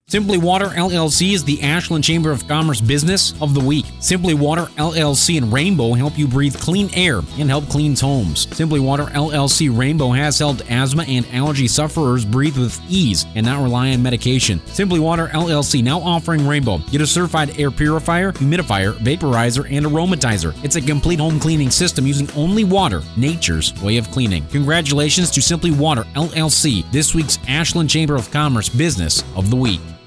Simply Water LLC is the Ashland Chamber of Commerce Business of the Week. Simply Water LLC and Rainbow help you breathe clean air and help clean homes. Simply Water LLC Rainbow has helped asthma and allergy sufferers breathe with ease and not rely on medication. Simply Water LLC now offering Rainbow. Get a certified air purifier, humidifier, vaporizer, and aromatizer. It's a complete home cleaning system using only water, nature's way of cleaning. Congratulations to Simply Water LLC, this week's Ashland Chamber of Commerce Business of the Week.